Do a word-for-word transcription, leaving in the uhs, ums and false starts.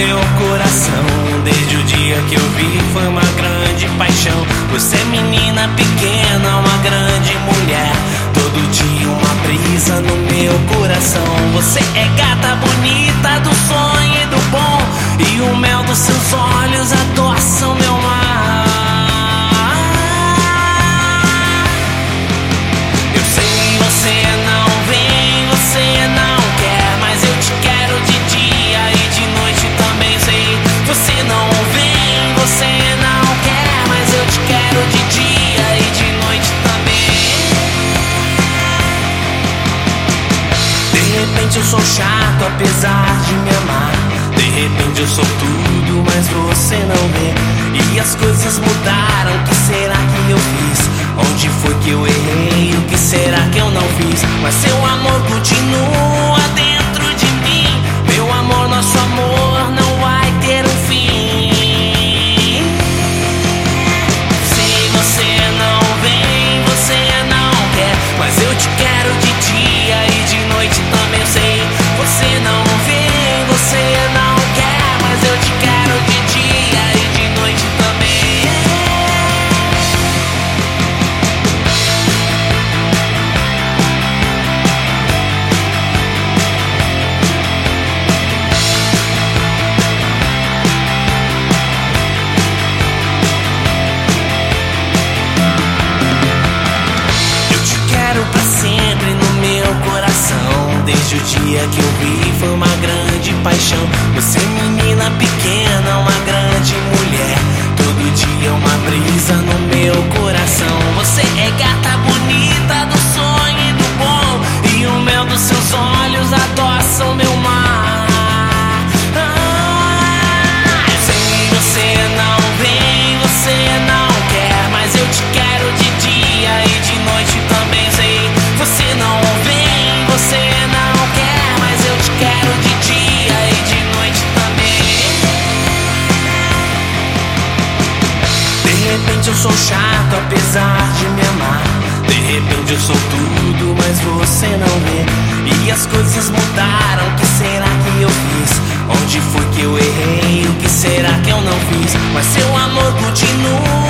meu coração. Desde o dia que eu vi foi uma grande paixão. Você é menina pequena, uma grande mulher. Todo dia uma brisa no meu coração. Você é gata bonita do sonho e do bom, e o mel dos seus olhos adoçam meu mar. Eu sei, você não vem, você não quer, mas eu te quero de dia e de noite também. Sei, você não vem, você não quer, mas eu te quero de dia e de noite também. De repente eu sou chato, apesar de me amar. De repente eu sou tudo, mas você não vê. E as coisas mudaram, o que será que eu fiz? Onde foi que eu errei? O que será que eu não fiz? Mas seu amor continua dentro de mim. Meu amor, nosso amor não vai ter um fim. Se você não vem, você não quer, mas eu te quero de dia e de noite também. Sei, você não vem, você não quer, mas eu te quero de dia e de noite também. Eu te quero pra sempre no meu coração. Desde o dia que eu vi foi uma grande paixão. Você é menina pequena, uma grande mulher. Todo dia uma brisa no meu coração. Você é gata bonita do sonho e do bom, e o mel dos seus olhos adoçam meu mar. Ah, eu sei, você não vem, você não quer, mas eu te quero de dia e de noite também. Sei, você não vem, você não quer, mas eu te quero de dia e de noite também. De repente eu sou chato, apesar de me amar. De repente eu sou tudo, mas você não vê. E as coisas mudaram, o que será que eu fiz? Onde foi que eu errei? O que será que eu não fiz? Mas seu amor continua